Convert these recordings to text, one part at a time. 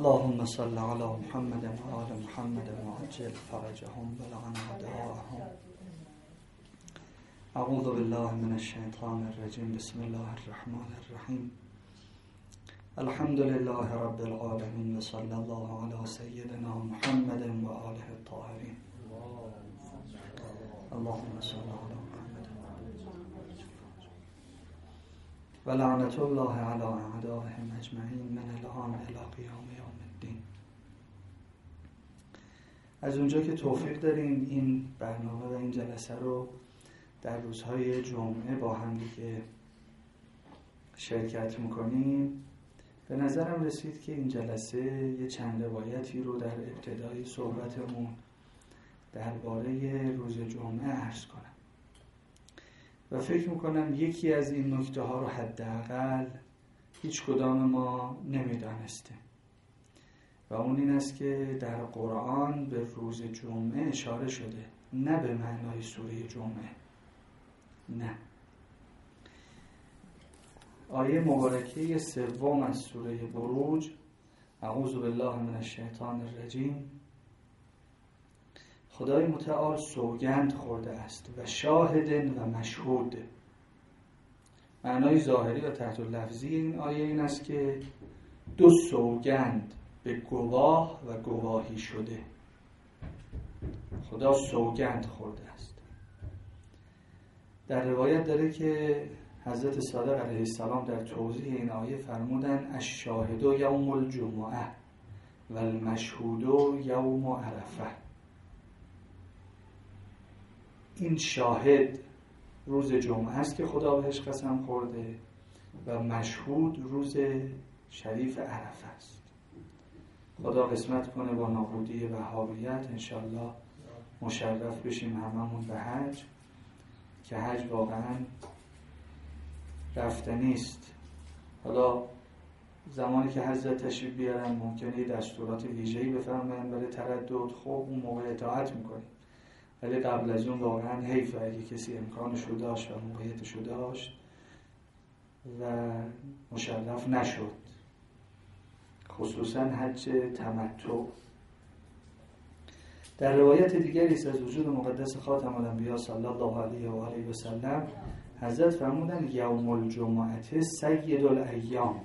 اللهم صل على محمد وآل محمد وعجل فرجهم ولعن أعداءهم. اعوذ بالله من الشیطان الرجیم. بسم الله الرحمن الرحیم. الحمد لله رب العالمین و صلی الله علی سیدنا محمد و آله الطاهرین. اللهم صل علی محمد و لعنت الله علی اعدائهم اجمعین من الان الی قیام یوم الدین. از اونجا که توفیق داریم این برنامه و این جلسه رو در روزهای جمعه با هم دیگه شرکت میکنیم، به نظرم رسید که این جلسه یه چند روایتی رو در ابتدای صحبتمون درباره روز جمعه عرض کنم و فکر میکنم یکی از این نکته ها رو حداقل هیچ کدام ما نمیدانستیم و اون این است که در قرآن به روز جمعه اشاره شده، نه به معنای سوره جمعه، نه. آیه مبارکه سوم از سوره بروج، اعوذ بالله من الشیطان الرجیم، خدای متعال سوگند خورده است و شاهد و مشهود. معنای ظاهری و تحت لفظی این آیه این است که دو سوگند به گواه و گواهی شده. خدا سوگند خورده است. در روایت داره که حضرت صادق علیه السلام در توضیح این آیه فرمودن الشاهد یوم الجمعه و المشهود یوم عرفه. این شاهد روز جمعه است که خدا بهش قسم خورده و مشهود روز شریف عرفه است. خدا قسمت کنه با نابودی وهابیت انشالله مشرف بشیم هممون به حج، که حج واقعا رفتنی است. حالا زمانی که حضرت تشریف بیارن ممکنه دستورات ویژه‌ای بفرمایند برای تردد، خب اون موقع اطاعت میکنیم، ولی قبل از اون واقعا حیفه اگه کسی امکانشو داشت و موقعیتشو داشت و مشرف نشد، خصوصا حج تمتع. در روایت دیگری است از وجود مقدس خاتم الانبیا صلی الله علیه و آله و سلم، حضرت فرمودن یوم الجمعه سید الایام،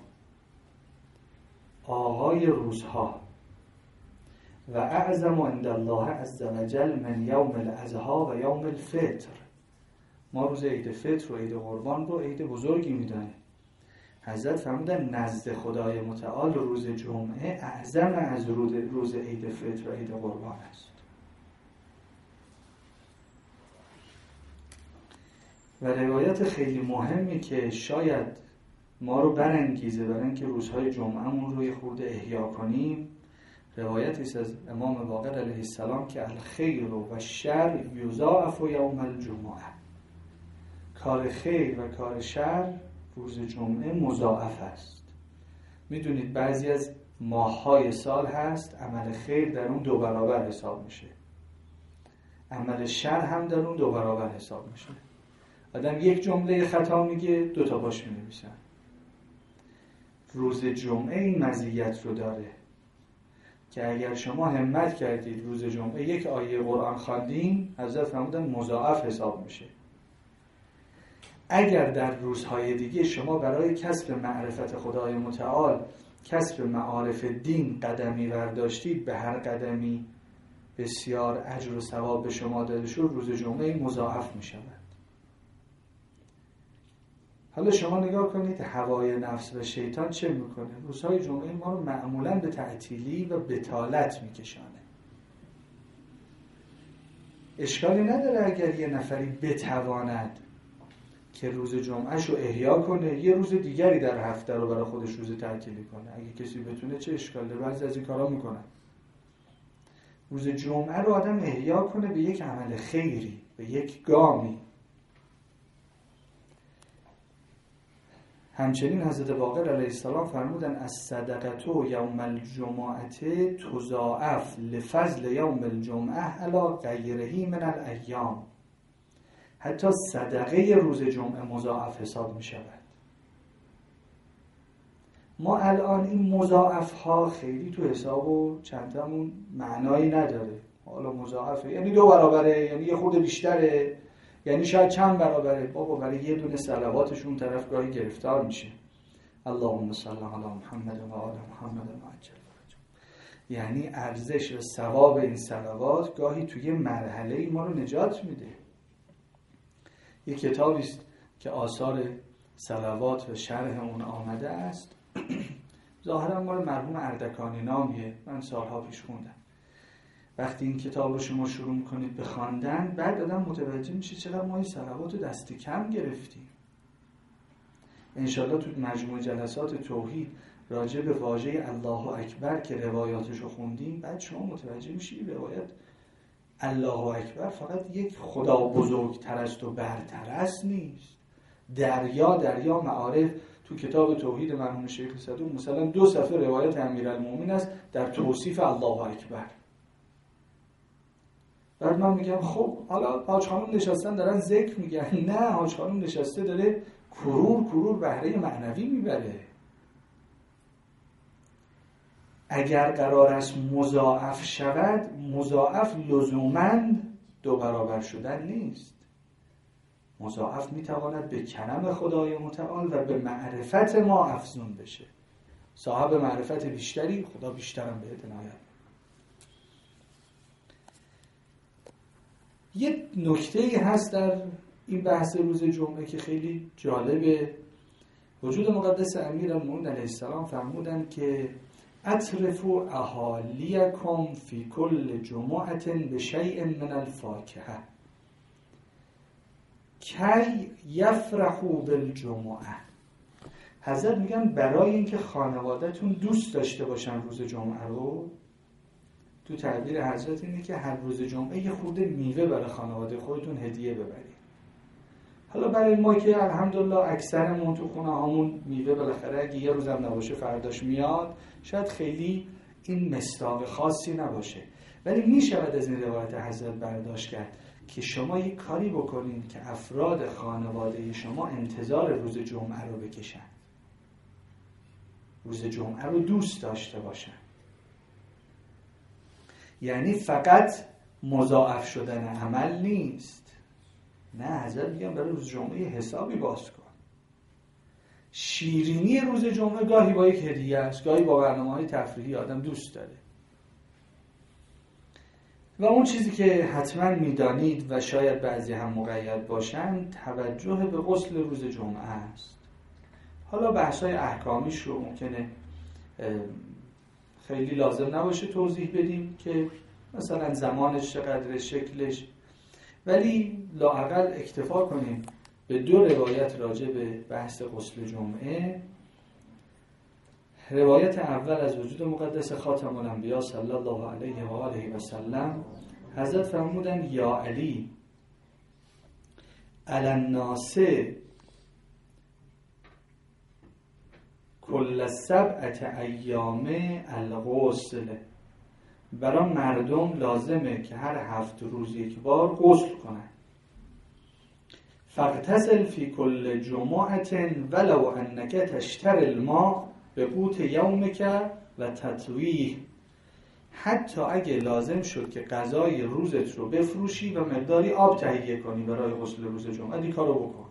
آقای روزها، و اعظم عند الله عز وجل من یوم الاضحی و یوم الفطر. ما روز عید فطر و عید قربان رو عید بزرگی میدانیم. حضرت فرمودن نزد خدای متعال روز جمعه اعظم از روز عید فطر و عید قربان است. و روایت خیلی مهمی که شاید ما رو برانگیزه برای اینکه روزهای جمعهمون رو یه خورده احیا کنیم، روایتی است از امام باقر علیه السلام که الخیر و شر یضاعف یوم الجمعه. کار خیر و کار شر روز جمعه مضاعف است. میدونید بعضی از ماه‌های سال هست عمل خیر در اون 2 برابر حساب میشه، عمل شر هم در اون 2 برابر حساب میشه. آدم یک جمله خطا میگه 2 تا باش مینویسن. روز جمعه این مزیت رو داره که اگر شما همت کردید روز جمعه یک آیه قرآن خواندین، حضرت فرمودن مضاعف حساب میشه. اگر در روزهای دیگه شما برای کسب معرفت خدای متعال، کسب معارف دین قدمی برداشتید، به هر قدمی بسیار اجر و ثواب به شما داده شد، روز جمعه مضاعف میشود. حالا شما نگاه کنید هوای نفس و شیطان چه میکنه. روزهای جمعه ما رو معمولاً به تعطیلی و بطالت میکشانه. اشکالی نداره اگر یه نفری بتواند که روز جمعهش رو احیا کنه، یه روز دیگری در هفته رو برای خودش روز تعطیلی کنه. اگه کسی بتونه چه اشکال داره؟ بعضی از این کارا میکنن. روز جمعه رو آدم احیا کنه به یک عمل خیری، به یک گامی. همچنین حضرت باقر علیه السلام فرمودن الصدقه یوم الجمعه تضاعف لفضل یوم الجمعه علی غیره من الایام. حتی صدقه روز جمعه مضاعف حساب می شود. ما الان این مضاعف ها خیلی تو حساب و چندمون معنایی نداره. حالا مضاعفه یعنی 2 برابره، یعنی یه خورده بیشتره، یعنی شاید چند برابره. بابا برای یه دونه صلواتشون طرف گاهی گرفتار میشه. اللهم صل علی محمد و آل محمد عجل فرجهم. یعنی ارزش و ثواب این صلوات گاهی توی مرحله ما رو نجات میده. یه کتابی است که آثار صلوات و شرح اون آمده است. ظاهرا مال مرحوم اردکانی نامیه، من سالها پیش خوندم. وقتی این کتاب رو شما شروع میکنید به خواندن، بعد آدم متوجه میشه چقدر ما این صلوات رو دست کم گرفتیم. انشالله تو مجموع جلسات توحید راجع به واژه الله اکبر که روایاتش رو خوندیم، بعد شما متوجه میشید روایت الله اکبر فقط یک خدا بزرگتر است و برتر است نیست. دریا معارف تو کتاب توحید مرحوم شیخ صدوق مثلا 2 صفحه روایت امیرالمومنین است در توصیف الله اکبر. بعد من میگم خب حالا حاج خانم نشستن دارن ذکر میگن. نه، حاج خانم نشسته داره کرور بهره معنوی میبره. اگر قرار است مضاعف شود، مضاعف لزوماً 2 برابر شدن نیست. مضاعف میتواند به کرم خدای متعال و به معرفت ما افزون بشه. صاحب معرفت بیشتری، خدا بیشترم بهت عنایت. یه نکته‌ای هست در این بحث روز جمعه که خیلی جالبه. وجود مقدس امیرالمومنین علیه السلام فرمودن که اطرفوا اهالیکم فی کل جمعه بشیء من الفاکهه کی یفرحوا بالجمعه. حضرت میگن برای اینکه خانواده‌تون دوست داشته باشن روز جمعه رو، تو تعبیر حضرت اینه که هر روز جمعه یه خورده میوه برای خانواده خودتون هدیه ببرید. حالا برای ما که الحمدلله اکثرمون تو خونه هامون میوه بالاخره اگه یه روزم نباشه فرداش میاد، شاید خیلی این مصداق خاصی نباشه، ولی میشود از این روایت حضرت برداشت کرد که شما یک کاری بکنید که افراد خانواده شما انتظار روز جمعه رو بکشن، روز جمعه رو دوست داشته باشن. یعنی فقط مضاعف شدن عمل نیست. نه، حضرت میگم برای روز جمعه حسابی باز کن. شیرینی روز جمعه گاهی با یک هدیه است، گاهی با برنامه‌های تفریحی آدم دوست داره. و اون چیزی که حتما میدانید و شاید بعضی هم مقید باشن، توجه به غسل روز جمعه است. حالا بحث‌های احکامیش رو ممکنه خیلی لازم نباشه توضیح بدیم که مثلا زمانش چقدر، شکلش، ولی لااقل اکتفا کنیم به 2 روایت راجع به بحث غسل جمعه. روایت اول از وجود مقدس خاتم الانبیا صلی الله علیه و آله و سلم، حضرت فرمودن یا علی علی الناس کل 7 ایام الغسل. برای مردم لازمه که هر 7 روز یک بار غسل کنن. فاغتسل فی کل جمعه ولو انک تشتری الماء بقوت یومک و تطویه. حتی اگه لازم شد که غذای روزت رو بفروشی و مقداری آب تهیه کنی برای غسل روز جمعه، این کارو بکن.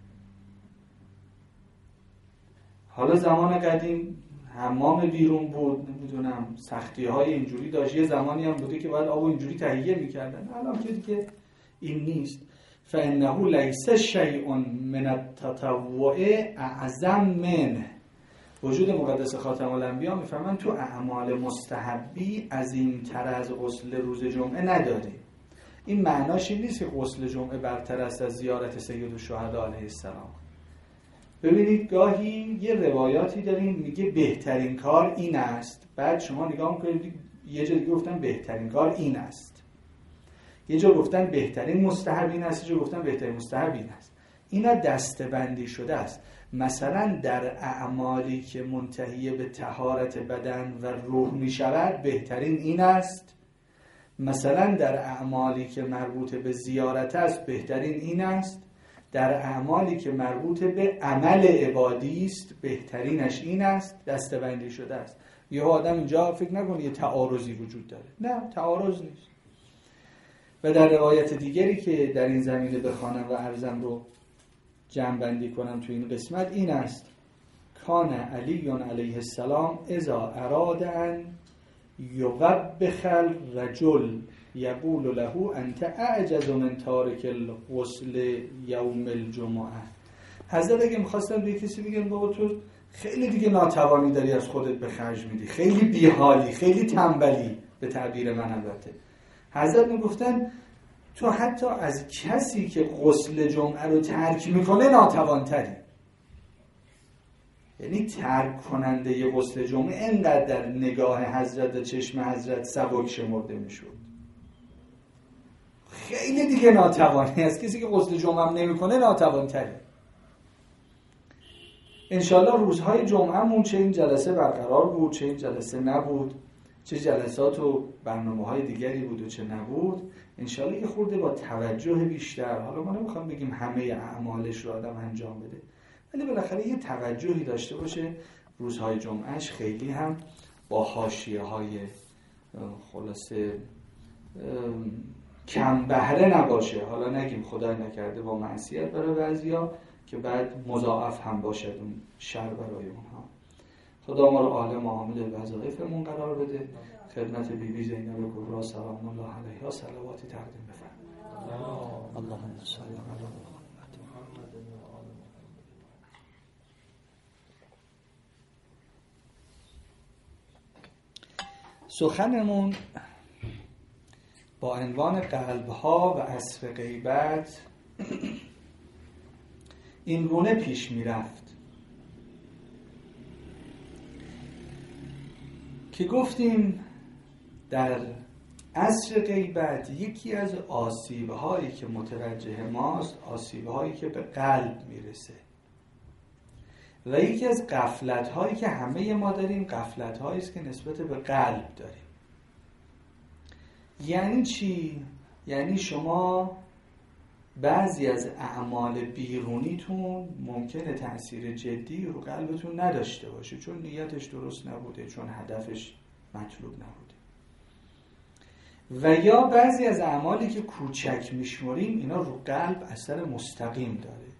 حالا زمان قدیم حمام بیرون بود، نمیدونم سختی های اینجوری داشت، یه زمانی هم بوده که باید آب اینجوری تهیه میکردن. الان که دیگه این نیست. فانه لیس شیء من التطوع اعظم منه. وجود مقدس خاتم الانبیا میفرمان تو اعمال مستحبی عظیم‌تر از غسل روز جمعه نداری. این معناش این نیست که غسل جمعه برتر است از زیارت سید الشهدا علیه السلام. ببینید گاهی یه روایاتی داریم میگه بهترین کار این است، بعد شما نگاه میکنید یه جا دیگه گفتن بهترین کار این است، یه جا گفتن بهترین مستحب این است، یه جا گفتن بهترین مستحب این است. اینا دسته‌بندی شده است. مثلا در اعمالی که منتهی به طهارت بدن و روح میشود بهترین این است. مثلا در اعمالی که مربوط به زیارت است بهترین این است. در اعمالی که مربوط به عمل عبادی است بهترینش این است، دسته‌بندی شده است. یه آدم اینجا فکر نکنه یه تعارضی وجود داره، نه تعارض نیست. و در روایت دیگری که در این زمینه بخوانم و عرضم رو جمع‌بندی کنم تو این قسمت این است: کان علی علیه السلام اذا اراد ان یقبخ الرجل یقول له انت اعجز من تارک الغسل یوم الجمعه. حضرت اگه می‌خواستن به کسی بگن بابا تو خیلی دیگه ناتوانی داری از خودت به خرج میدی، خیلی بیحالی، خیلی تنبلی، به تعبیر من البته، حضرت میگفتن تو حتی از کسی که غسل جمعه رو ترک میکنه ناتوانتری. یعنی ترک کننده ی غسل جمعه اینقدر در نگاه حضرت و چشم حضرت سبک شمرده میشد، خیلی دیگه ناتوانی از کسی که غسل جمعه هم نمیکنه ناتوانتری. انشالله روزهای جمعهمون چه این جلسه برقرار بود چه این جلسه نبود، چه جلسات و برنامه‌های دیگری بود و چه نبود، انشالله یه خورده با توجه بیشتر، حالا ما نمیخوام بگیم همه اعمالش رو آدم انجام بده، ولی بالاخره یه توجهی داشته باشه روزهای جمعهش خیلی هم با حاشیه‌های خلاصه کم بهره نباشه. حالا نگیم خدای نکرده با معصیت برای بعضیا که بعد مضاعف هم باشد اون شر برای اونها. خدا ما رو عالم و عامل وظایفمون قرار بده. خدمت بیبی زینب کبرا سلام الله علیها صلواتی تقدیم بفرمایید. اللهم صل علی محمد. سخنمون با عنوان قلب‌ها و عصر غیبت این گونه پیش می‌رفت که گفتیم در عصر غیبت یکی از آسیب‌هایی که متوجه ماست آسیب‌هایی که به قلب میرسه و یکی از غفلت‌هایی که همه ما داریم غفلت‌هایی است که نسبت به قلب داریم. یعنی چی؟ یعنی شما بعضی از اعمال بیرونیتون ممکنه تأثیر جدی رو قلبتون نداشته باشه چون نیتش درست نبوده، چون هدفش مطلوب نبوده، و یا بعضی از اعمالی که کوچک میشمریم اینا رو قلب اثر مستقیم داره،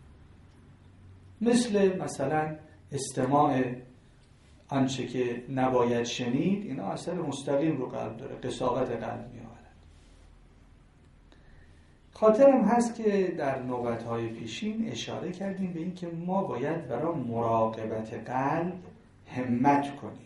مثلا استماع آنچه که نباید شنید، اینا اثر مستقیم رو قلب داره، قساوت قلب میآورد. خاطرم هست که در نوبت‌های پیشین اشاره کردیم به این که ما باید برای مراقبت قلب همت کنیم.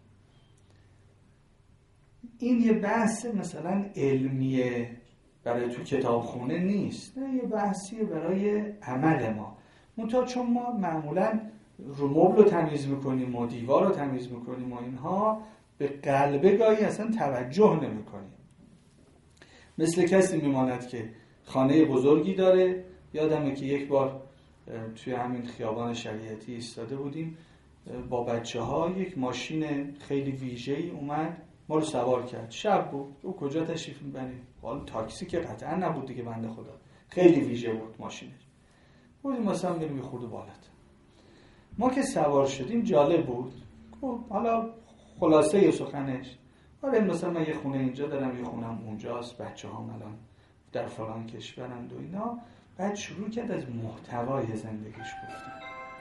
این یه بحث مثلا علمیه برای تو کتابخونه نیست، نه، یه بحثیه برای عمل ما. منتها چون ما معمولاً رو مبل رو تمیز میکنیم و دیوار رو تمیز میکنیم و اینها، به قلبه گاهی اصلا توجه نمیکنیم. مثل کسی میماند که خانه بزرگی داره. یادمه که یک بار توی همین خیابان شریعتی ایستاده بودیم با بچه ها، یک ماشین خیلی ویژه‌ای اومد ما رو سوار کرد. شب بود. او کجا تشریف میبریم؟ حالا تاکسی که قطعا نبود دیگه، بنده خدا خیلی ویژه بود ماشینش. بودیم مثلا بریم یه خورده بالات. ما که سوار شدیم جالب بود. حالا خلاصه سخنش، آره مثلا من یه خونه اینجا دارم، یه خونم اونجاست، بچه‌هام الان در فلان کشورند و اینا. بعد شروع کرد از محتوای زندگیش گفتن.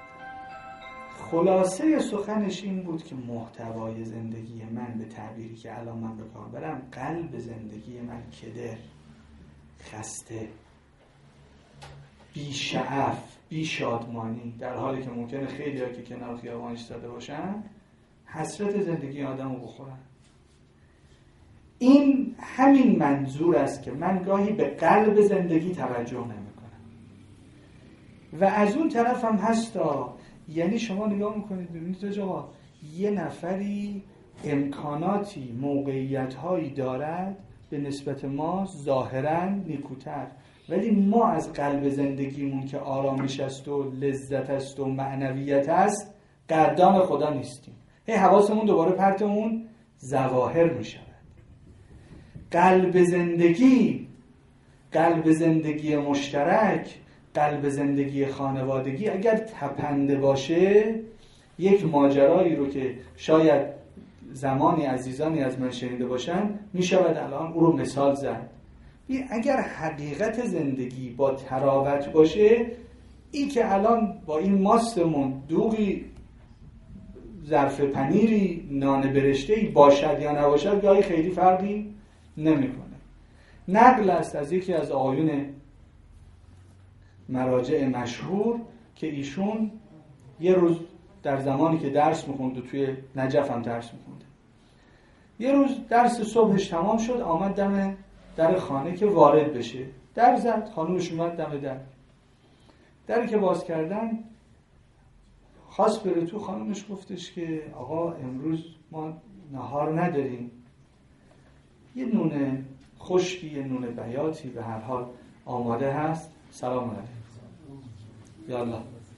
خلاصه سخنش این بود که محتوای زندگی من، به تعبیری که الان من به کار برم، قلب زندگی من کدر، خسته، بی شعف، بی شادمانی، در حالی که ممکنه خیلی ها که کنار خیابان ایستاده باشن حسرت زندگی آدم رو بخورن. این همین منظور است که من گاهی به قلب زندگی توجه نمی کنم. و از اون طرف هم هستا، یعنی شما نگاه میکنید ببینید آقا یه نفری امکاناتی، موقعیت‌هایی دارد به نسبت ما ظاهراً نیکوتر، ولی ما از قلب زندگیمون که آرامش است و لذت است و معنویت است قدردان خدا نیستیم. حواسمون دوباره پرت اون ظواهر میشود. قلب زندگی مشترک، قلب زندگی خانوادگی اگر تپنده باشه، یک ماجرایی رو که شاید زمانی عزیزانی از من شنیده باشن میشود الان او رو مثال زد. اگر حقیقت زندگی با تراوت باشه، این که الان با این ماستمون دوغی ظرف پنیری نان برشته‌ای باشد یا نباشد گاهی خیلی فرقی نمیکنه. نقل است از یکی از آقایون مراجع مشهور که ایشون یه روز در زمانی که درس میخوند و توی نجف هم درس میخوند، یه روز درس صبحش تمام شد، آمد دم در خانه که وارد بشه، در زد، خانومش اومد دم دری که باز کردن خواست بره تو، خانومش گفتش که آقا امروز ما نهار نداریم، یه نون خشکی، یه نون بیاتی به هر حال آماده هست، سلام علیکم. یالله.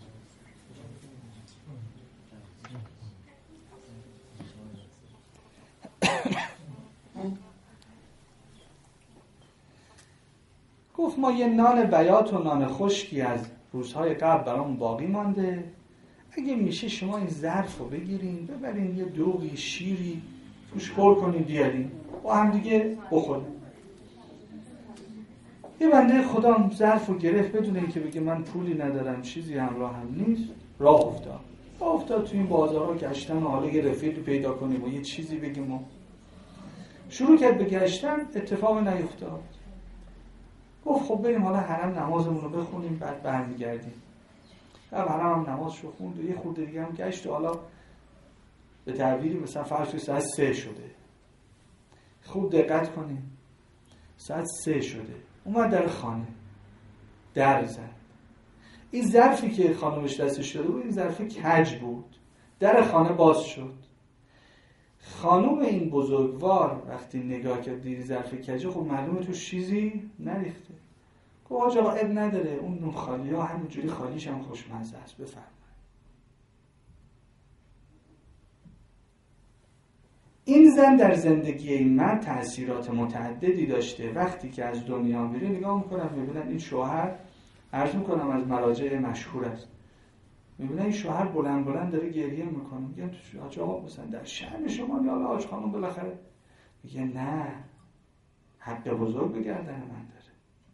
گفت ما یه نان بیات و نان خشکی از روزهای قبل برامون باقی مانده، اگه میشه شما این ظرف رو بگیرین ببرین یه دوغی شیری توش پر کنین بیارین با هم دیگه بخوریم. یه بنده خدا ظرف رو گرفت بدون اینکه بگه من پولی ندارم، چیزی همراه هم نیست، راه افتاد تو این بازارها گشتن و حالا یه رفیقی پیدا کنیم و یه چیزی بگیم و شروع کرد به گشتن، اتفاق نیفتاد. گفت خب بریم حالا حرم نمازمون رو بخونیم بعد برمیگردیم. در حرم هم نمازش رو خوند و یه خورده دیگه هم گشت و حالا به تعبیری مثلا فرض کنید ساعت 3 شده. خوب دقت کنیم، ساعت 3 شده. اومد در خانه در زد. این ظرفی که خانمش دستش داده بود این ظرف کج بود. در خانه باز شد. خانم این بزرگوار وقتی نگاه کرد دید ظرف کجه، خب معلومه توش چیزی نریخته. گفت آقا اب نداره، اون نون خالی ها همینجوری خالیش هم خوشمزه است، بفرمایید. این زن در زندگی این مرد تأثیرات متعددی داشته. وقتی که از دنیا میره نگاه میکنم میبینن این شوهر، عرض میکنم از مراجع مشهور است، میبینن این شوهر بلند بلند داره گریه میکنه. میگن تو حاج آقا مثلا در شأن شما یا حاج خانم بالاخره؟ میگه نه، حق بزرگ به گردن من داره.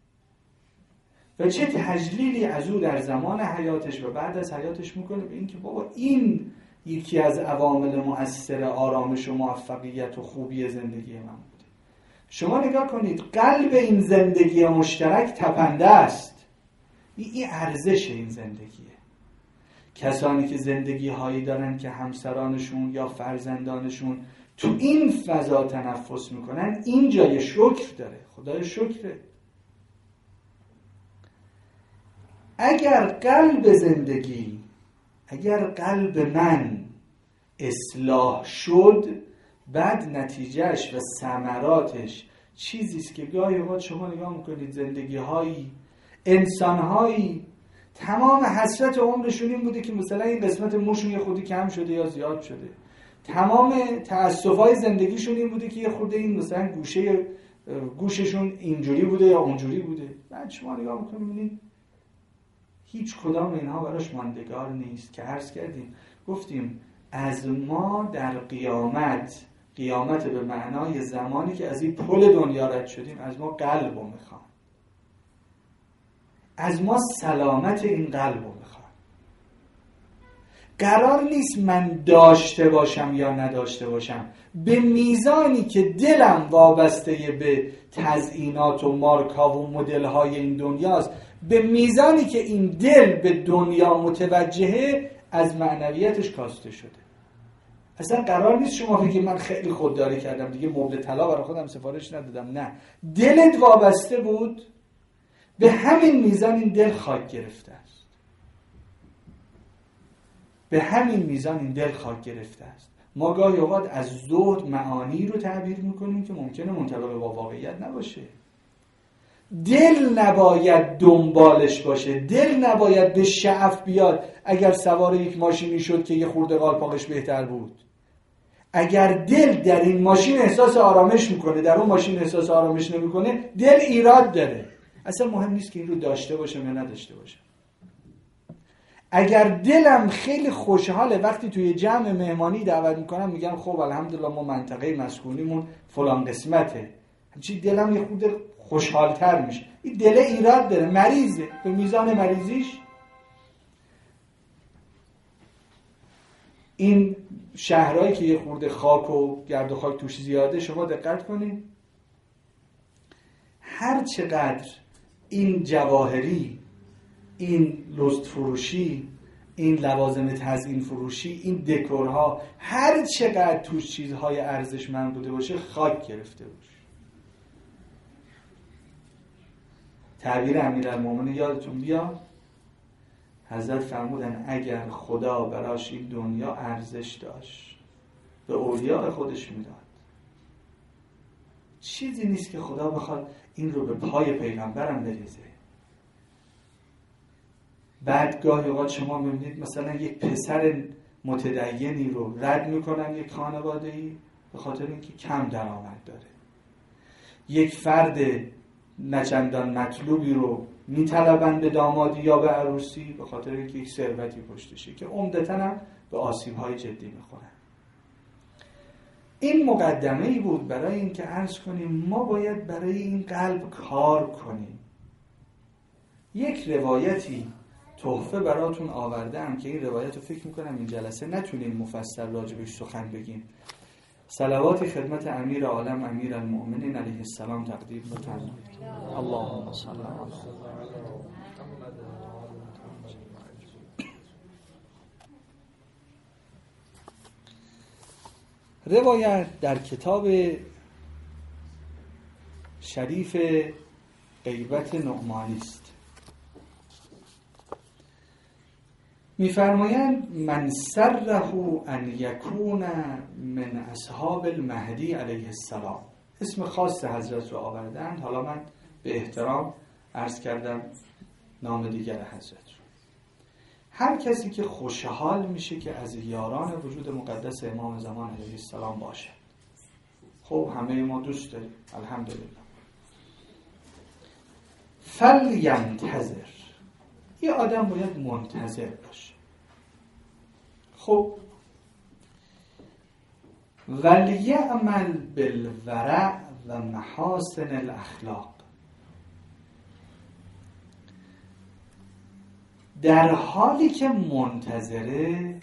و چه تجلیلی از او در زمان حیاتش و بعد از حیاتش میکنه به این که بابا این یکی از عوامل مؤثر آرامش و موفقیت و خوبی زندگی من بوده. شما نگاه کنید، قلب این زندگی مشترک تپنده است. این ارزش این زندگیه. کسانی که زندگی هایی دارن که همسرانشون یا فرزندانشون تو این فضا تنفس میکنن، این جای شکر داره. خدای شکره. اگر قلب زندگی، اگر قلب من اصلاح شد، بعد نتیجهش و ثمراتش چیزیست که گاهی اوقات شما نگاه میکنید زندگی هایی، انسان هایی تمام حسرت عمرشون این بوده که مثلا این قسمت موشون یه خودی کم شده یا زیاد شده. تمام تأسف‌های زندگیشون این بوده که یه خورده این مثلا گوششون اینجوری بوده یا اونجوری بوده. بعد شما نگاه میکنید میبینید هیچ کدام اینها براش ماندگار نیست. که عرض کردیم گفتیم از ما در قیامت به معنای زمانی که از این پل دنیا رد شدیم، از ما قلب رو میخوان، از ما سلامت این قلب رو میخوان. قرار نیست من داشته باشم یا نداشته باشم، به میزانی که دلم وابسته به تزیینات و مارکا و مدل‌های این دنیاست، به میزانی که این دل به دنیا متوجهه از معنویتش کاسته شده. اصلا قرار نیست شما بگید من خیلی خودداری کردم دیگه مبل طلا برای خودم سفارش ندادم. نه، دلت وابسته بود، به همین میزان این دل خاک گرفته است. به همین میزان این دل خاک گرفته است. ما گاهی اوقات از زهد معانی رو تعبیر میکنیم که ممکنه منطبق با واقعیت نباشه. دل نباید دنبالش باشه، دل نباید به شعف بیاد. اگر سوار یک ماشینی شد که یه خورده قالپاقش بهتر بود، اگر دل در این ماشین احساس آرامش میکنه در اون ماشین احساس آرامش نمیکنه، دل ایراد داره. اصلا مهم نیست که این رو داشته باشم یا نداشته باشم. اگر دلم خیلی خوشحاله وقتی توی جمع مهمانی دعوت میکنم میگم خب الحمدلله ما منطقه مسکونیمون فلان قسمته، همچی دلم یه خود خوشحالتر میشه. این دل ایراد داره، مریضه، به میزان مریضیش. این شهرهایی که یه خورده خاک و گرد و خاک توش زیاده، شما دقت کنید هر چقدر این جواهری، این لست فروشی، این لوازم تزیین فروشی، این دکورها، هر چقدر توش چیزهای ارزشمند بوده باشه خاک گرفته باشه. تعبیر امیرالمومنین یادتون بیاد، حضرت فرمودن اگر خدا براش این دنیا ارزش داشت به اولیاء خودش میداد. چیزی نیست که خدا بخواد این رو به پای پیغمبرم بریزه. بعد گاهی اوقات شما میبینید مثلا یک پسر متدینی رو رد میکنن یک خانواده‌ای به خاطر اینکه کم درآمد داره. یک فرد نچندان مطلوبی رو میطلبن به دامادی یا به عروسی به خاطر اینکه یک ثروتی پشتشه که عمدتاً هم به آسیب‌های جدی میخورن. این مقدمه‌ای بود برای اینکه عرض کنیم ما باید برای این قلب کار کنیم. یک روایتی تحفه براتون آوردم که این روایت رو فکر میکنم این جلسه نتونیم مفصل راجبش سخن بگیم. صلواتی خدمت امیر عالم امیرالمؤمنین علیه السلام تقدیم بفرمایید. اللهم صل علی روایت در کتاب شریف غیبت نعمانی است. می‌فرمایند من سره ان یکون من اصحاب المهدی علیه السلام. اسم خاص حضرت رو آوردند. حالا من به احترام عرض کردم نام دیگر حضرت رو. هر کسی که خوشحال میشه که از یاران وجود مقدس امام زمان علیه السلام باشه. خب همه ما دوست داریم الحمدلله. فلینتظر، یه آدم باید منتظر باشه. خب ولیعمل بالورع و محاسن الاخلاق، در حالی که منتظره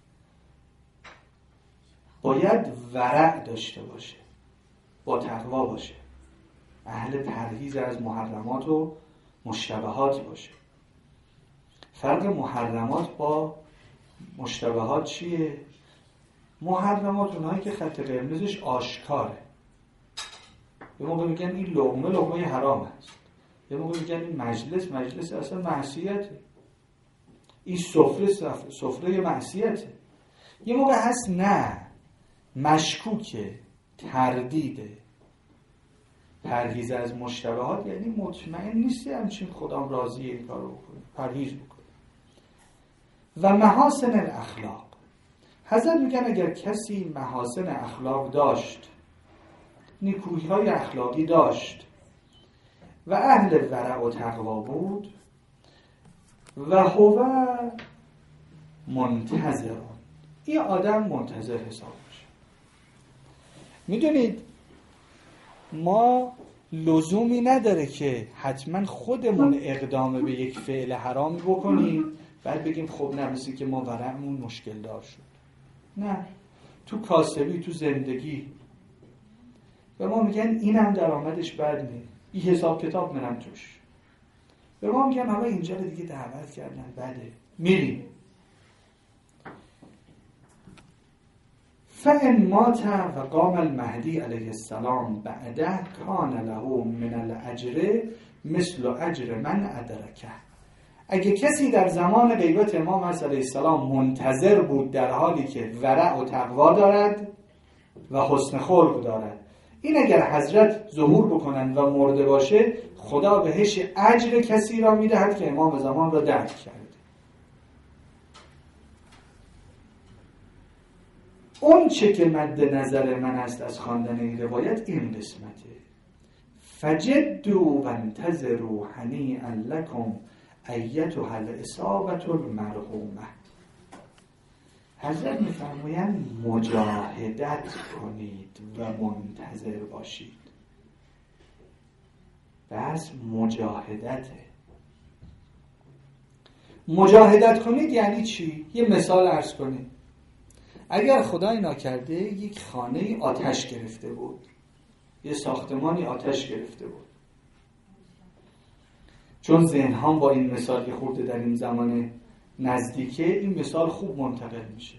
باید ورع داشته باشه، با تقوا باشه، اهل پرهیز از محرمات و مشتبهات باشه. فرق محرمات با مشتبهات چیه؟ محرمات اونهایی که خط قرمزش آشکاره. یه موقع میگن این لقمه حرام است، یه موقع میگن این مجلس اصلا معصیته، این سفره معصیته. یه موقع هست نه، مشکوکه، تردیده. پرهیز از مشتبهات یعنی مطمئن نیستی همچین خدام راضیه این کارو بکنه، پرهیز بکنه. و محاسن الاخلاق، حضرت میگن اگر کسی محاسن اخلاق داشت، نیکویی‌های اخلاقی داشت و اهل ورع و تقوا بود و هو منتظر، این آدم منتظر حساب میشه. میدونید ما لزومی نداره که حتما خودمون اقدام به یک فعل حرامی بکنیم بعد بگیم خب نه مثل که ما ورعمون مشکل دار شد. نه، تو کاسبی، تو زندگی به ما میگن اینم درآمدش بد نیست، این حساب کتاب منم توش. به ما میگن آقا اینجا رو دیگه دعوت کردن بده، میریم. فَإِنْ مَاتَ وَقَامَ المهدی علیه السلام بعده کان له من الاجر مثل اجر من ادرکه. اگه کسی در زمان غیبت امام علیه السلام منتظر بود در حالی که ورع و تقوا دارد و حسن خلق دارد، این اگر حضرت ظهور بکنند و مرده باشه خدا بهش اجر کسی را میدهد که امام زمان را درک کرد. اون چه که مد نظر من است از خواندن این روایت این قسمته: فجدوا وانتظروا هنیئا لکم ایتها الاصابة المرحومه. حضرت میفرمایند مجاهدت کنید و منتظر باشید. بس مجاهدت کنید یعنی چی؟ یه مثال عرض کنید. اگر خدای ناکرده یک خانه آتش گرفته بود، یه ساختمانی آتش گرفته بود، چون ذهن‌ها با این مثال که خورده در این زمان نزدیکه، این مثال خوب منتقل میشه.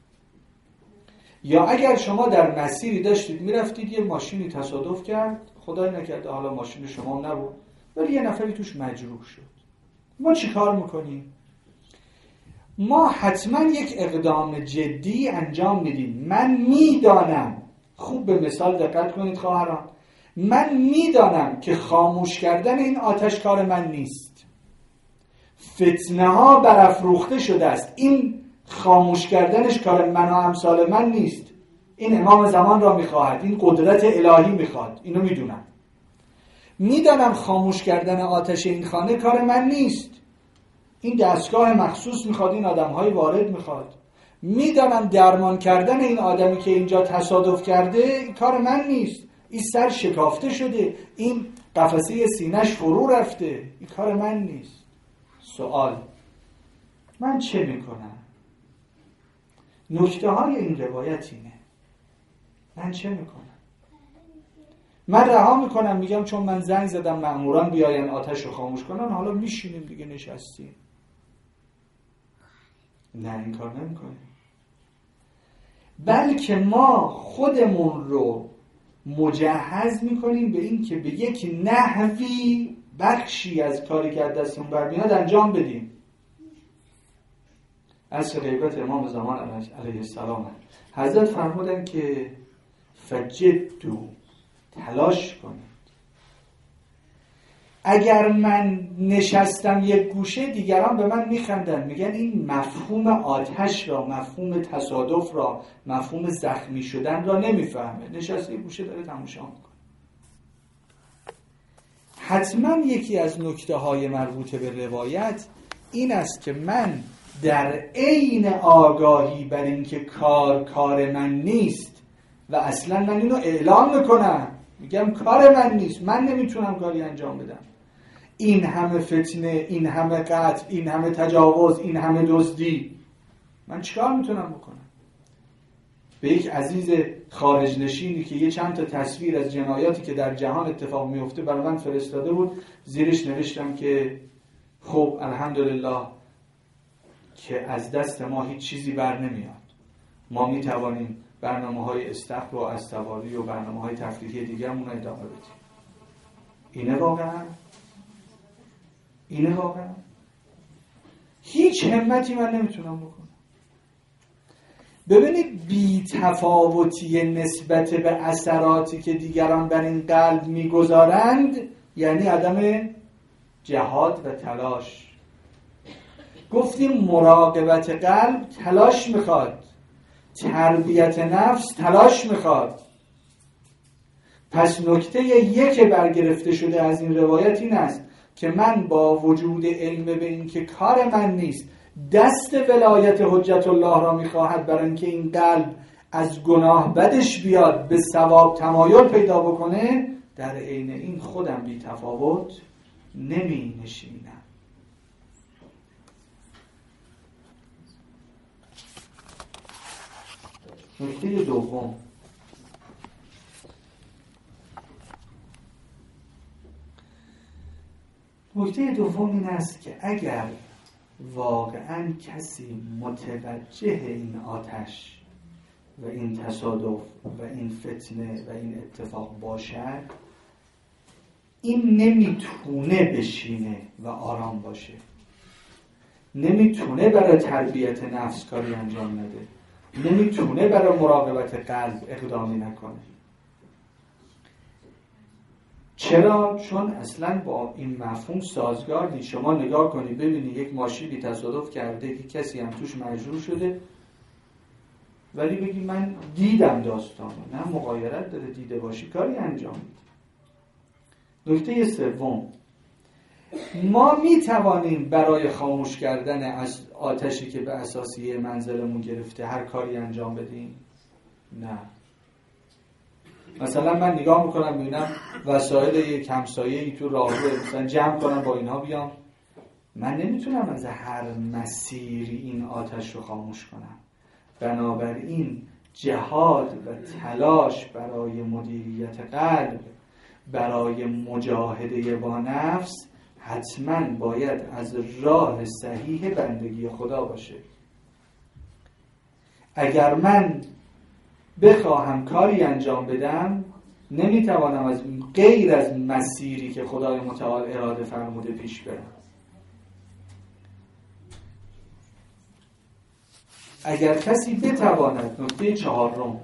یا اگر شما در مسیری داشتید میرفتید، یه ماشینی تصادف کرد، خدای نکرده حالا ماشین شما نبود ولی یه نفری توش مجروح شد، ما چی کار میکنیم؟ ما حتما یک اقدام جدی انجام میدیم. من میدانم، خوب به مثال دقت کنید خواهران، من میدانم که خاموش کردن این آتش کار من نیست. فتنه ها برافروخته شده است، این خاموش کردنش کار من و امثال من نیست. این امام زمان را میخواهد، این قدرت الهی میخواد، اینو میدونم. میدانم خاموش کردن آتش این خانه کار من نیست، این دستگاه مخصوص میخواد، این آدمهای وارد میخواد. میدانم درمان کردن این آدمی که اینجا تصادف کرده این کار من نیست، این سر شکافته شده، این قفسه سینه‌اش فرو رفته، این کار من نیست. سوال، من چه میکنم؟ نکته های این روایت اینه، من چه میکنم؟ من رها میکنم، میگم چون من زنگ زدم مأموران بیاین آتش رو خاموش کنن، حالا میشینیم دیگه نشستیم. نه، این کار نمیکنیم. بلکه ما خودمون رو مجهز میکنیم به این که به یک نحوی بخشی از کاری که از دستمون برمیاد انجام بدیم. از غیبت امام زمان علیه السلام حضرت فرمودن که فجدوا، تلاش کنید. اگر من نشستم یک گوشه، دیگران به من میخندن، میگن این مفهوم آتش را، مفهوم تصادف را، مفهوم زخمی شدن را نمیفهمه، نشسته یک گوشه داره تماشا میکنه. حتما یکی از نکته های مربوط به روایت این است که من در عین آگاهی بر این که کار من نیست و اصلا من اینو اعلام میکنم، میگم کار من نیست، من نمیتونم کاری انجام بدم. این همه فتنه، این همه قتل، این همه تجاوز، این همه دزدی، من چیکار میتونم بکنم؟ به یک عزیز خارج نشینی که یه چند تا تصویر از جنایاتی که در جهان اتفاق میفته برای من فرستاده بود، زیرش نوشتم که خب الحمدلله که از دست ما هیچ چیزی بر نمیاد، ما میتوانیم برنامه‌های استخر و استواری و برنامه‌های تفریحی دیگرمون رو ادامه بدیم. اینه واقعا هیچ همتی من نمیتونم بکنم. ببینید بی تفاوتی نسبت به اثراتی که دیگران بر این قلب میگذارند یعنی عدم جهاد و تلاش. گفتیم مراقبت قلب تلاش میخواد، تربیت نفس تلاش میخواد. پس نکته یک برگرفته شده از این روایت این است که من با وجود علم به این که کار من نیست، دست ولایت حجت الله را میخواهد برای اینکه این قلب از گناه بدش بیاد به ثواب تمایل پیدا بکنه، در عین این خودم بی تفاوت نمی نشینم. نکته دوم، این است که اگر واقعا کسی متوجه این آتش و این تصادف و این فتنه و این اتفاق باشد، این نمیتونه بشینه و آرام باشه، نمیتونه برای تربیت نفس کاری انجام نده، نمیتونه برای مراقبت قلب اقدامی نکنه. چرا؟ چون اصلا با این مفهوم سازگار نیست. شما نگاه کنید ببینید یک ماشینی تصادف کرده که کسی هم توش مجروح شده، ولی بگی من دیدم داستانو، نه مغایرت داره دیده باشی کاری انجام میده. نکته سوم، ما می توانیم برای خاموش کردن از آتشی که به اساسیه منزلمون گرفته هر کاری انجام بدیم؟ نه. مثلا من نگاه میکنم ببینم وسایل یک همسایه‌ای تو راهرو مثلا جمع کنم با اینها بیام، من نمیتونم از هر مسیری این آتش رو خاموش کنم. بنابراین جهاد و تلاش برای مدیریت قلب، برای مجاهده با نفس، حتما باید از راه صحیح بندگی خدا باشه. اگر من بخواهم کاری انجام بدم، نمیتوانم از غیر از مسیری که خدای متعال اراده فرموده پیش برم. اگر کسی بتواند، نکته چهارم،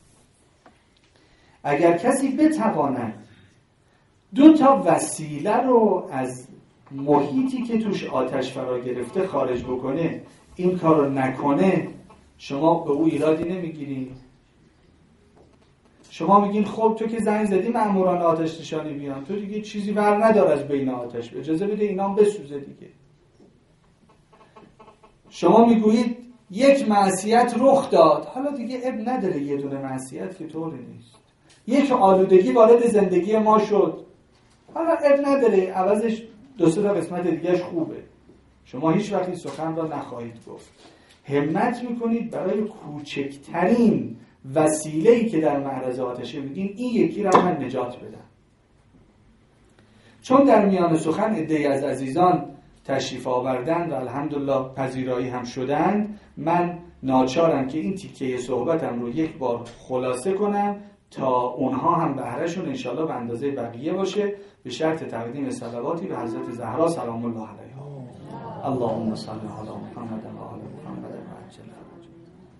اگر کسی بتواند دو تا وسیله رو از محیطی که توش آتش فرا گرفته خارج بکنه، این کار رو نکنه، شما به او ایرادی نمیگیرید. شما میگین خب تو که زنگ زدی مأموران آتش نشانی بیان، تو دیگه چیزی بر ندار از بین آتش، اجازه بده اینا هم بسوزه دیگه. شما میگویید یک معصیت رخ داد، حالا دیگه اب نداره یه دونه معصیت که طوری نیست. یک آلودگی وارد زندگی ما شد، حالا اب نداره عوضش دو سه تا قسمت دیگهش خوبه. شما هیچ وقتی سخن را نخواهید گفت. همت میکنید برای کوچکترین وسیله‌ای که در معرض آتشه بودین این یکی را من نجات بدم. چون در میان سخن عده‌ای از عزیزان تشریف آوردن و الحمدلله پذیرایی هم شدند، من ناچارم که این تیکه صحبتم رو یک بار خلاصه کنم تا اونها هم بهرهشون انشالله به اندازه بقیه باشه، به شرط تقدیم صلواتی به حضرت زهرا سلام الله علیها. اللهم صل علی محمد و آل محمد و عجل فرجهم.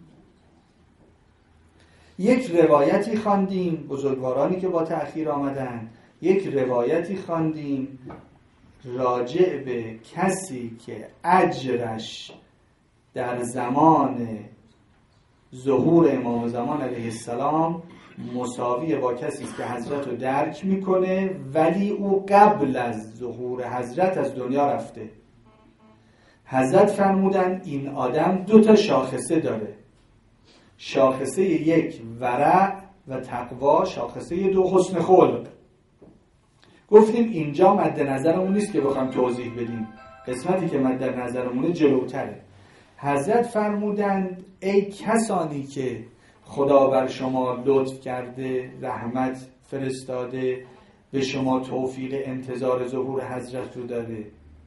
یک روایتی خواندیم، بزرگوارانی که با تأخیر آمدن، یک روایتی خواندیم راجع به کسی که اجرش در زمان ظهور امام زمان علیه السلام مساوی با کسی که حضرت رو درک میکنه ولی او قبل از ظهور حضرت از دنیا رفته. حضرت فرمودن این آدم دو تا شاخصه داره، شاخصه یک ورع و تقوا، شاخصه دو حسن خلق. گفتیم اینجا مد نظرمون نیست که بخوام توضیح بدیم، قسمتی که مد نظرمونه جلوتره. حضرت فرمودند ای کسانی که خدا بر شما لطف کرده، رحمت فرستاده، به شما توفیق انتظار ظهور حضرت رو داده،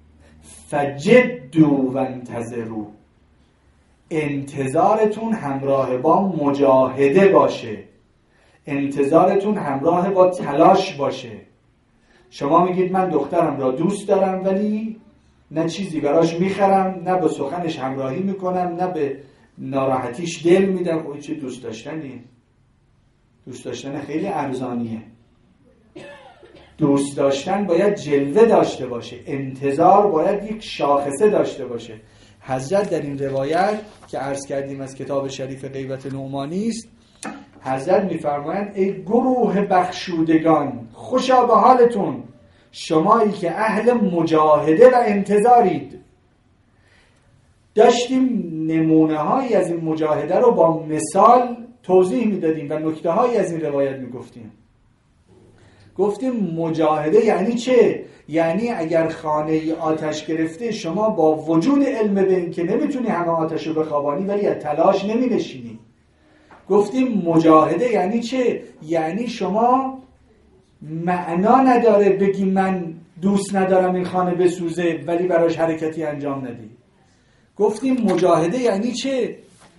فجدوا و انتظروا، انتظارتون همراه با مجاهده باشه، انتظارتون همراه با تلاش باشه. شما میگید من دخترم را دوست دارم ولی نه چیزی براش میخرم، نه با سخنش همراهی میکنم، نه به ناراحتیش دل میدم. اوی چه دوست داشتنی؟ دوست داشتن خیلی ارزانیه. دوست داشتن باید جلوه داشته باشه، انتظار باید یک شاخصه داشته باشه. حضرت در این روایت که عرض کردیم از کتاب شریف غیبت نعمانی است، حضرت میفرمایند ای گروه بخشودگان خوشا به حالتون، شمایی که اهل مجاهده و انتظارید. داشتیم نمونه هایی از این مجاهده رو با مثال توضیح میدادیم و نکته هایی از این روایت میگفتیم. گفتیم مجاهده یعنی چه؟ یعنی اگر خانه آتش گرفته شما با وجود علم به این که نمیتونی همه آتش رو بخوابانی ولی از تلاش نمی نشینی. گفتیم مجاهده یعنی چه؟ یعنی شما معنا نداره بگی من دوست ندارم این خانه بسوزه ولی براش حرکتی انجام ندی. گفتیم مجاهده یعنی چه؟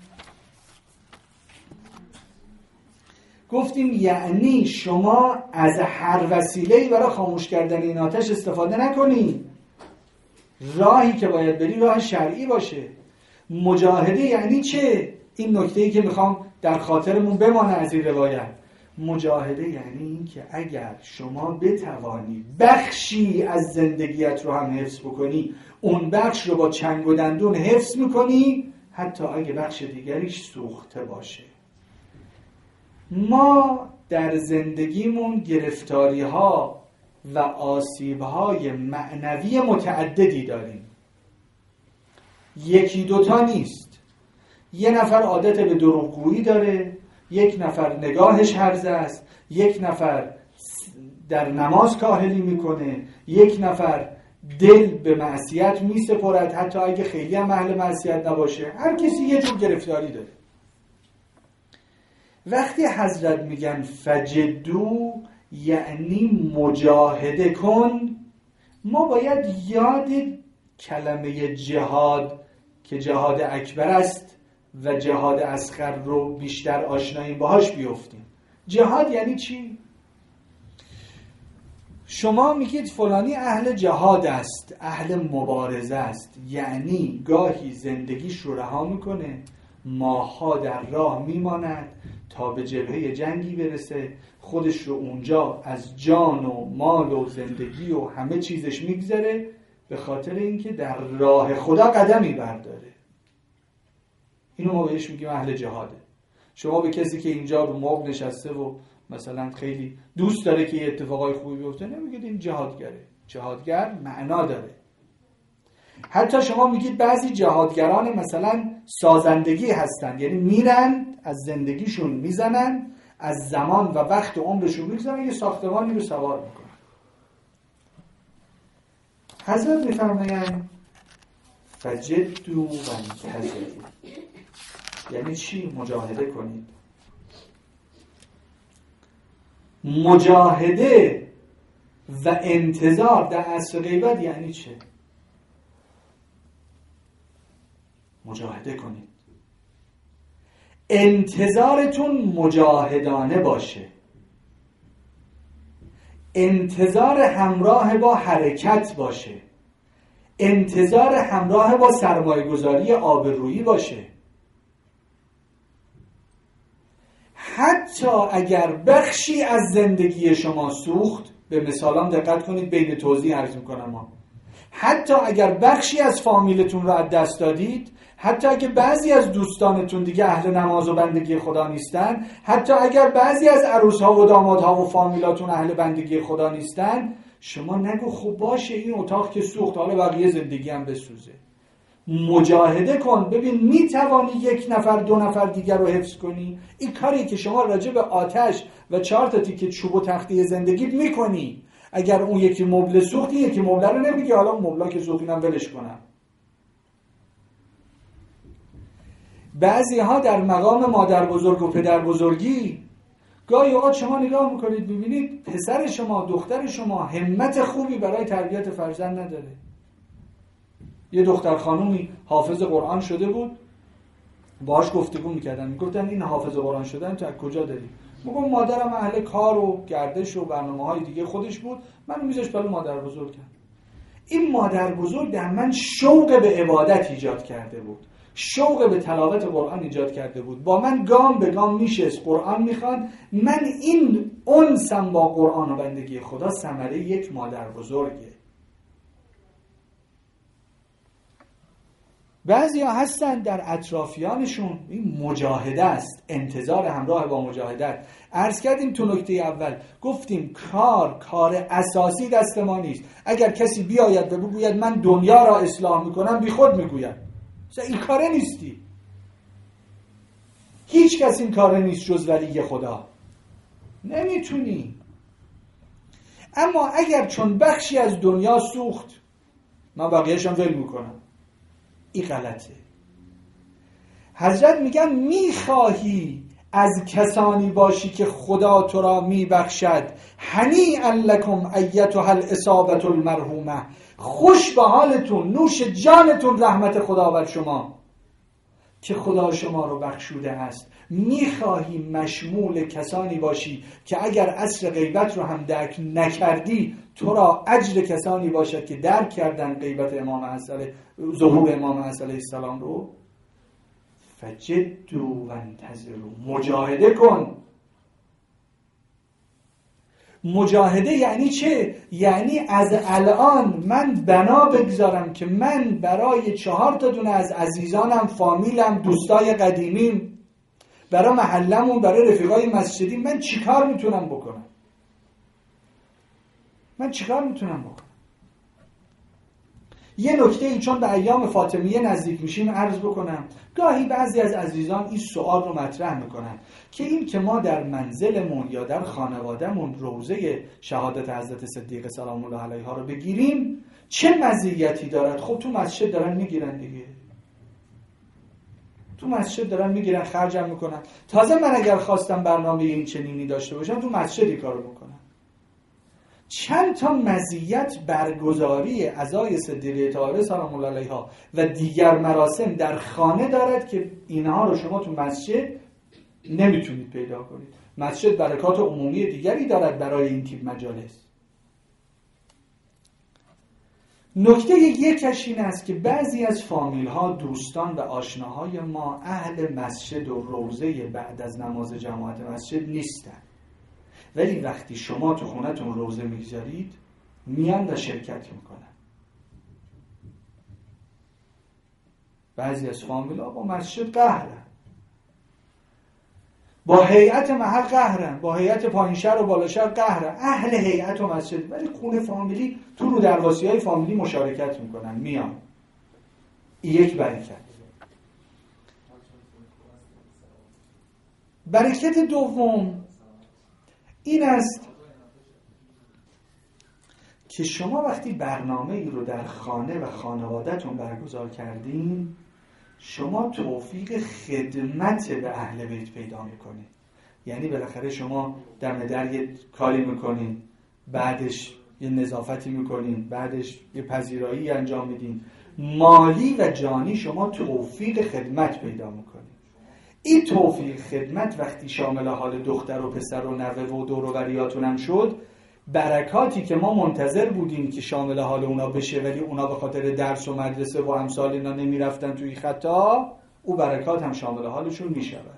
گفتیم یعنی شما از هر وسیله‌ای برای خاموش کردن این آتش استفاده نکنی، راهی که باید بری راه شرعی باشه. مجاهده یعنی چه؟ این نکته‌ای که میخوام در خاطرمون بمانه از این روایت. مجاهده یعنی این که اگر شما بتوانی بخشی از زندگیت رو هم حفظ بکنی، اون بخش رو با چنگ و دندون حفظ میکنی حتی اگه بخش دیگریش سوخته باشه. ما در زندگیمون گرفتاری ها و آسیب‌های معنوی متعددی داریم. یکی دوتا نیست. یه نفر عادت به دروغگویی داره، یک نفر نگاهش هرزه است، یک نفر در نماز کاهلی میکنه، یک نفر دل به معصیت میسپرد حتی اگه خیلی هم اهل معصیت نباشه. هر کسی یه جور گرفتاری داره. وقتی حضرت میگن فجدو یعنی مجاهده کن، ما باید یاد کلمه جهاد که جهاد اکبر است و جهاد اصغر رو بیشتر آشناییم باهاش بیفتیم. جهاد یعنی چی؟ شما میگید فلانی اهل جهاد است، اهل مبارزه است، یعنی گاهی زندگیش رو رها میکنه، ماه‌ها در راه میماند تا به جبهه جنگی برسه، خودش رو اونجا از جان و مال و زندگی و همه چیزش میگذره به خاطر اینکه در راه خدا قدمی برداره. اینو ما بهش میگیم اهل جهاده. شما به کسی که اینجا رو مرغ نشسته و مثلا خیلی دوست داره که یه اتفاقای خوبی بیفته نمیگید این جهادگره. جهادگر معنا داره. حتی شما میگید بعضی جهادگران مثلا سازندگی هستن، یعنی میرن از زندگیشون میزنن، از زمان و وقت و عمرشون میگذارن، یه ساختمانی رو سوار میکنن. حضرت میفرمایند فجدوا وانتظروا، یعنی چی؟ مجاهده کنید. مجاهده و انتظار در عصر غیبت یعنی چه؟ مجاهده کنید، انتظارتون مجاهدانه باشه، انتظار همراه با حرکت باشه، انتظار همراه با سرمایه‌گذاری آبرویی باشه. حتی اگر بخشی از زندگی شما سوخت، به مثالام دقت کنید، بین توضیح عرض میکنم، حتی اگر بخشی از فامیلتون رو از دست دادید، حتی اگر بعضی از دوستانتون دیگه اهل نماز و بندگی خدا نیستن، حتی اگر بعضی از عروس‌ها و دامادها و فامیلاتون اهل بندگی خدا نیستن، شما نگو خب باشه این اتاق که سوخت حالا بقیه زندگی هم بسوزه. مجاهده کن، ببین میتوانی یک نفر دو نفر دیگر رو حفظ کنی. این کاری که شما راجع به آتش و 4 تا تیکه چوب و تخته زندگیت میکنی، اگر اون یکی مبل سوخت، این یکی مبل رو نمیگی حالا مبلا که سوخت اینم ولش کنم. بعضی ها در مقام مادر بزرگ و پدر بزرگی گاهی اوقات شما نگاه میکنید ببینید پسر شما دختر شما همت خوبی برای تربیت فرزند نداره. یه دختر خانومی حافظ قرآن شده بود، باهاش گفتگو میکردن این حافظ قرآن شدن تو از کجا داری؟ میگم مادرم اهل کار و گردش و برنامه‌های دیگه خودش بود، من میذاش برای مادر بزرگم. این مادر بزرگ در من شوق به عبادت ایجاد کرده بود، شوق به تلاوت قرآن ایجاد کرده بود، با من گام به گام میشست قرآن میخوان. من این انسم با قرآن و بندگی خدا ثمره یک مادر بزرگه. بعضی ها هستن در اطرافیانشون این مجاهده است، انتظار همراه با مجاهدت. عرض کردیم تو نکته اول گفتیم کار اساسی دست ما نیست. اگر کسی بیاید و بگوید من دنیا را اصلاح میکنم، بی خود میگوید این کاره نیستی. هیچ کس این کاره نیست جز ولی خدا. نمیتونی. اما اگر چون بخشی از دنیا سوخت من بقیه‌شم ول میکنم، این غلطه. حضرت میگن میخواهی از کسانی باشی که خدا تو را میبخشد، هنیئا لکم ایتها الاصابة المرحومه، خوش به حالتون، نوش جانتون رحمت خدا بر شما که خدا شما رو بخشوده است. میخواهی مشمول کسانی باشی که اگر عصر غیبت رو هم درک نکردی تو را اجر کسانی باشد که درک کردن غیبت امام حسن، ظهور امام حسن علیه السلام رو. فجدوا وانتظروا، مجاهده کن. مجاهده یعنی چه؟ یعنی از الان من بنا بگذارم که من برای 4 تا دونه از عزیزانم، فامیلم، دوستای قدیمیم، برای محلمون، برای رفیقای مسجدی من چیکار میتونم بکنم؟ من چیکار میتونم بکنم؟ یه نکته ای چون به ایام فاطمیه نزدیک میشیم عرض بکنم. گاهی بعضی از عزیزان این سوال رو مطرح میکنن که این که ما در منزلمون یا در خانوادهمون روضه شهادت حضرت صدیقه سلام الله علیها رو بگیریم چه مزیتی دارد؟ خب تو مسجد دارن میگیرن دیگه، تو مسجد دارن میگیرن، خرجم میکنن. تازه من اگر خواستم برنامه این چنینی داشته باشم تو مسجدی کارو بکنم. چند تا مزیت برگزاری عزای صدیقه طاهره سلام الله علیها و دیگر مراسم در خانه دارد که اینها رو شما تو مسجد نمیتونید پیدا کنید. مسجد برکات عمومی دیگری دارد برای این تیپ مجالس. نکته یکش این است که بعضی از فامیل ها، دوستان و آشناهای ما اهل مسجد و روضه بعد از نماز جماعت مسجد نیستن، ولی وقتی شما تو خونتون روضه میگذارید میان و شرکت میکنن. بعضی از فامیل ها با مسجد قهرن، با هیئت محل قهرن، با هیئت پایین شهر و بالا شهر قهرن، اهل هیئت و مسجد، ولی خونه فامیلی تو رو درواسی های فامیلی مشارکت میکنن، میان. یک برکت. برکت دوم این است که شما وقتی برنامه ای رو در خانه و خانواده‌تون برگزار کردین، شما توفیق خدمت به اهل بیت پیدا میکنید. یعنی بالاخره شما دم در یه کاری میکنین، بعدش یه نظافتی میکنین، بعدش یه پذیرایی انجام میدین، مالی و جانی شما توفیق خدمت پیدا میکنید. این توفیق خدمت وقتی شامل حال دختر و پسر و نوه و دور و بریاتون هم شد، برکاتی که ما منتظر بودیم که شامل حال اونا بشه ولی اونا به خاطر درس و مدرسه و امثال اینا نمیرفتن توی خطا، او برکات هم شامل حالشون میشود.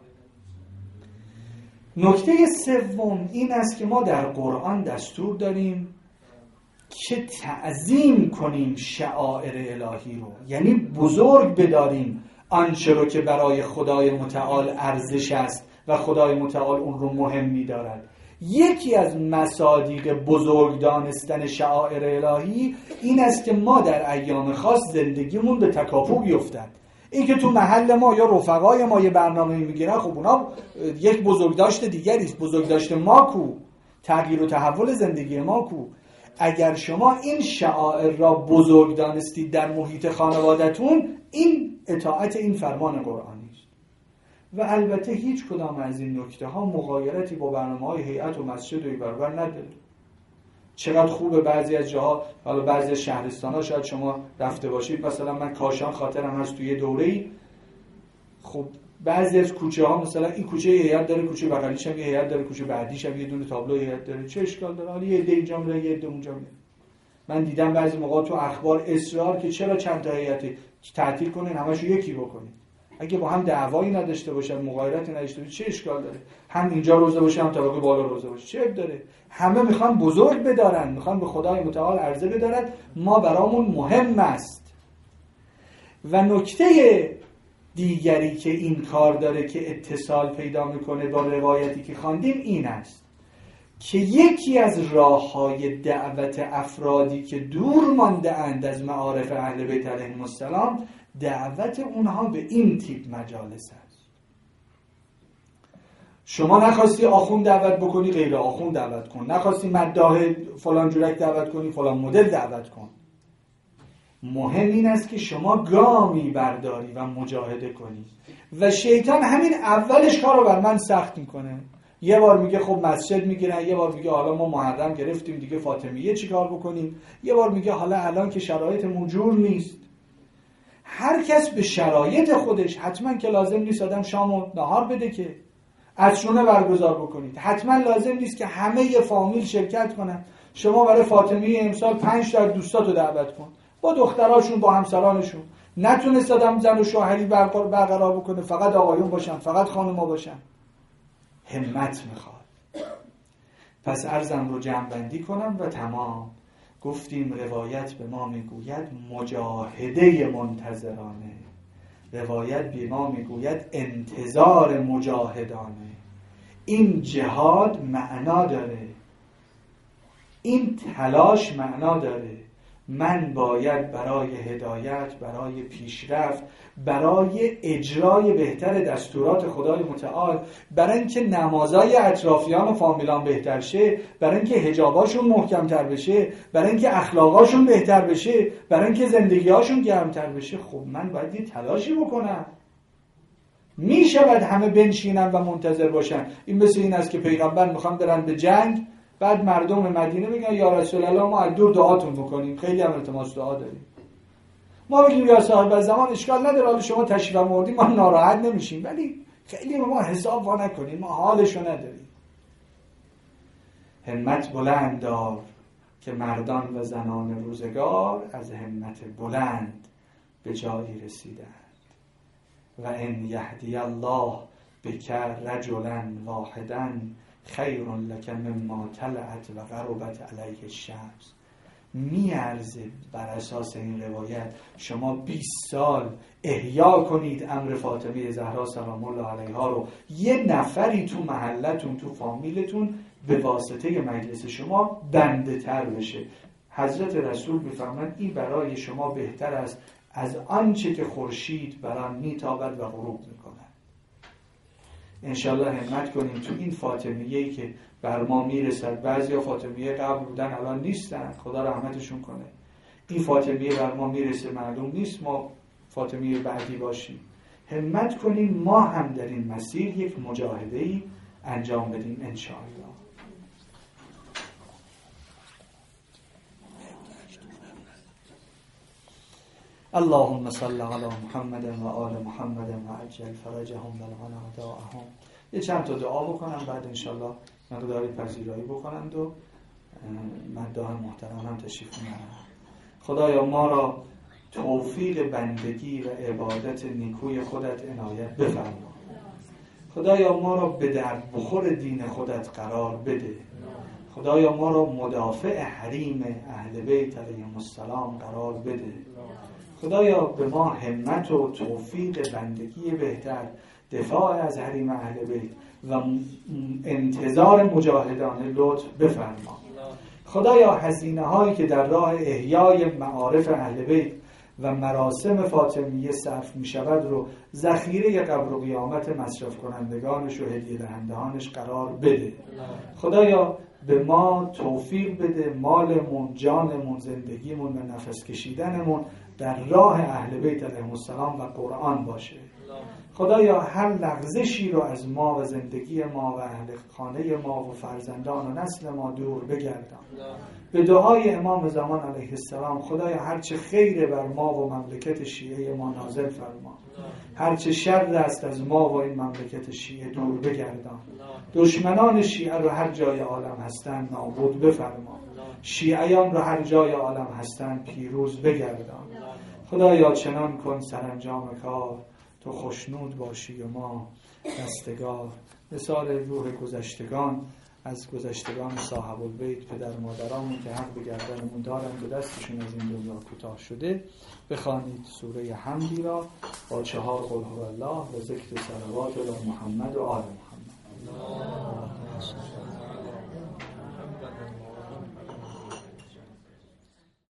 نکته سوم این است که ما در قرآن دستور داریم که تعظیم کنیم شعائر الهی رو، یعنی بزرگ بداریم آنچه رو که برای خدای متعال ارزش است و خدای متعال اون رو مهم می‌دارد. یکی از مصادیق بزرگ دانستن شعائر الهی این است که ما در ایام خاص زندگیمون به تکاپو بیفتد. این که تو محل ما یا رفقای ما یه برنامه میگیرن، خب اونا یک بزرگداشت دیگری است. بزرگداشت ما کو؟ تغییر و تحول زندگی ما کو؟ اگر شما این شعائر را بزرگ دانستید در محیط خانوادتون، این اطاعت این فرمان قرآنی است. و البته هیچ کدام از این نکته ها مغایرتی با برنامه‌های هیئت و مسجد و ایبربر نداره. چقدر خوبه بعضی از جاها، حالا بعضی از شهرستان‌ها شاید شما رفته باشید، مثلا من کاشان خاطرم هست توی دوره‌ای، خب بعضی از کوچه ها مثلا این کوچه هیئت داره، کوچه بغلیش هم یه هیئت داره، کوچه بعدیش هم یه دونه تابلو هیئت داره، چه اشکال داره؟ حالا یه عده اینجا میره، یه عده اونجا میره. من دیدم بعضی موقع تو اخبار اصرار که چرا چند تا هیئت تعطیل کنین، همشو یکی بکنین. اگه با هم دعوایی نداشته باشن، مغایرتی نداشته باشن، چه اشکال داره؟ هم اینجا روزه باشه، هم طبقه بالا روزه باشه، چه عیب داره؟ همه میخوان بزرگ بدارن، میخوان به خدای متعال عرضه بدارن، ما برامون مهم است. و نکته دیگری که این کار داره که اتصال پیدا میکنه با روایتی که خواندیم این است که یکی از راه‌های دعوت افرادی که دور مانده اند از معارف اهل بیت علیهم السلام، دعوت اونها به این تیپ مجالس است. شما نخواستی آخوند دعوت بکنی، غیر آخوند دعوت کن. نخواستی مداح فلان جورک دعوت کنی، فلان مدل دعوت کن. مهم این است که شما گامی برداری و مجاهده کنی. و شیطان همین اولش کارو بر من سخت میکنه. یه بار میگه خب مسجد میگیرن، یه بار میگه حالا ما محرم گرفتیم دیگه فاطمیه چیکار بکنیم، یه بار میگه حالا الان که شرایط موجور نیست. هر کس به شرایط خودش، حتما که لازم نیست آدم شام و نهار بده که عطرونه برگزار بکنید، حتما لازم نیست که همه ی فامیل شرکت کنن. شما برای فاطمیه امسال 5 تا دوستاتو دعوت کن، با دختراشون، با همسرانشون. نتونست آدم زن و شوهری برقرار بکنه، فقط آقایون باشن، فقط خانم‌ها باشن. همت میخواد. پس عرضم رو جمع بندی کنم و تمام. گفتیم روایت به ما میگوید مجاهده منتظرانه، روایت به ما میگوید انتظار مجاهدانه. این جهاد معنا داره. این تلاش معنا داره. من باید برای هدایت، برای پیشرفت، برای اجرای بهتر دستورات خدای متعال، برای اینکه نمازای اطرافیان و فامیلان بهتر شه، برای اینکه حجاباشون محکمتر بشه، برای اینکه اخلاقاشون بهتر بشه، برای اینکه زندگیاشون گرمتر بشه، خب من باید یه تلاشی بکنم. میشود همه بنشینن و منتظر باشن؟ این مثل این است که پیغمبر میخوان برن به جنگ، بعد مردم مدینه بگن یا رسول الله ما از دور دعاتون بکنیم، خیلی هم التماس دعا داریم. ما بگیم یا صاحب زمان اشکال نداره، حالا شما تشریف آوردین ما ناراحت نمیشیم، ولی خیلی ما حساب وا نکنیم، ما حالشو نداریم. همت بلند دار که مردان و زنان روزگار از همت بلند به جایی رسیدند. و ان یهدی الله بک رجلا واحدا خیر لک مما طلعت و غربت علیه الشمس. میارزه بر اساس این روایت شما 20 سال احیا کنید امر فاطمه زهرا سلام الله علیها رو، یه نفری تو محلتون، تو فامیلتون به واسطه مجلس شما بنده تر بشه. حضرت رسول میفرمایند این برای شما بهتر است از آنچه که خورشید بر آن میتابد و غروب میکنه. انشالله همت کنیم تو این فاطمیه‌ای که بر ما میرسد. بعضیا فاطمیه قبل بودن الان نیستن، خدا رحمتشون کنه. این فاطمیه بر ما میرسه، معلوم نیست ما فاطمیه بعدی باشیم. همت کنیم ما هم در این مسیر یک مجاهده‌ای انجام بدیم انشاءالله. اللهم صل علی محمد و آل محمد و عجل فرجهم و دعاهم. یه چند تا دعا بکنم بعد انشالله مقداری پذیرایی بکنند و مردان محترم هم تشریف میارن. خدایا ما را توفیق بندگی و عبادت نیکوی خودت عنایت بفرما. خدایا ما را به درد بخور دین خودت قرار بده. خدایا ما را مدافع حریم اهل بیت علیهم السلام قرار بده. خدایا به ما همت و توفیق بندگی بهتر، دفاع از حریم اهل بیت و انتظار مجاهدان لطف بفرما. خدایا هزینه هایی که در راه احیای معارف اهل بیت و مراسم فاطمیه صرف می شود رو ذخیره قبر و قیامت مصرف کنندگانش و هدیه دهندگانش قرار بده. خدایا به ما توفیق بده مالمون، جانمون، زندگیمون و نفس کشیدنمون در راه اهل بیت علیهم السلام و قرآن باشه. خدایا هر لغزشی رو از ما و زندگی ما و اهل خانه ما و فرزندان و نسل ما دور بگردان. به دعای امام زمان علیه السلام خدایا هرچه خیر بر ما و مملکت شیعه ما نازل فرما، هرچه شر است از ما و این مملکت شیعه دور بگردان. دشمنان شیعه رو هر جای عالم هستن نابود بفرما، شیعیان رو هر جای عالم هستن پیروز بگردان. خدایا چنان کن سرانجام کار تو خوشنود باشی و ما دستگار. مثال روح گذشتگان از گذشتگان صاحب البیت، پدر مادرامون که حق به گردنمون دارن به دستشون از این دنیا کوتاه شده، بخوانید سوره حمدی را با 4 قل هو الله و ذکر صلوات علی محمد و آل محمد.